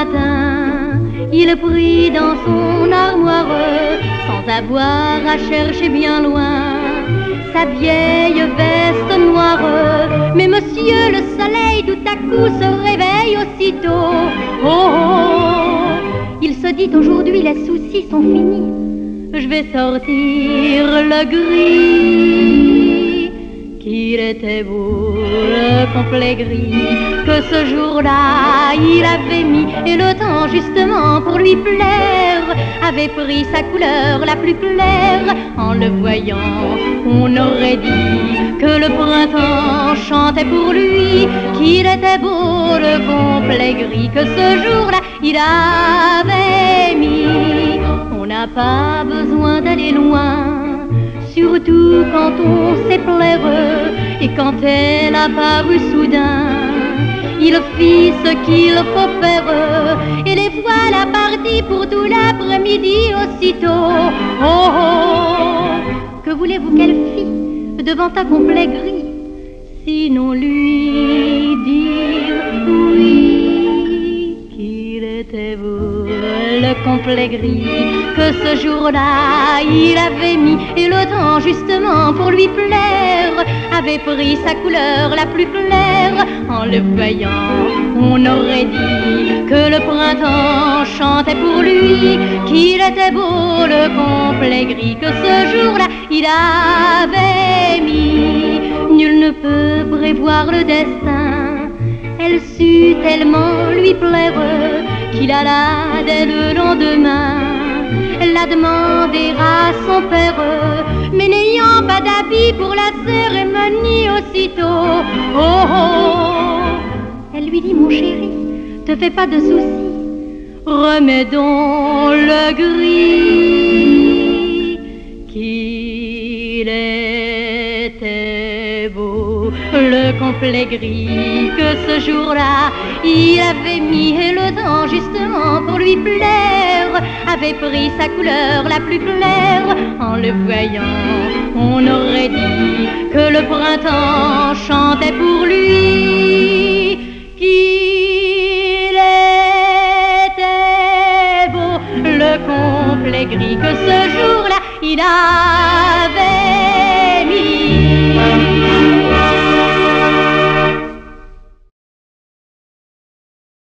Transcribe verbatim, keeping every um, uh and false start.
matin, il prit dans son armoire, sans avoir à chercher bien loin, sa vieille veste noire. Mais monsieur le soleil tout à coup se réveille aussitôt. Oh, oh, il se dit aujourd'hui les soucis sont finis, je vais sortir le gris. Qu'il était beau le complet gris que ce jour-là il avait mis, et le temps justement pour lui plaire avait pris sa couleur la plus claire. En le voyant on aurait dit que le printemps chantait pour lui, qu'il était beau le complet gris que ce jour-là il avait mis. On n'a pas besoin d'aller loin, surtout quand on sait plaire, et quand elle a paru soudain, il fit ce qu'il faut faire, et les voilà partis pour tout l'après-midi aussitôt. Oh, oh, que voulez-vous qu'elle fît devant un complet gris, sinon lui dire oui, qu'il était beau le complet gris que ce jour-là il avait mis, et le temps justement pour lui plaire avait pris sa couleur la plus claire. En le voyant on aurait dit que le printemps chantait pour lui, qu'il était beau le complet gris que ce jour-là il avait mis. Nul ne peut prévoir le destin, elle sut tellement lui plaire qu'il alla dès le lendemain la demander à son père, mais n'ayant pas d'habit pour la cérémonie aussitôt. Oh, oh, elle lui dit: mon chéri, te fais pas de soucis, remets donc le gris. Qu'il était beau le complet gris que ce jour-là il avait mis, et le temps justement pour lui plaire avait pris sa couleur la plus claire. En le voyant on aurait dit que le printemps chantait pour lui, qu'il était beau le complet gris que ce jour-là il a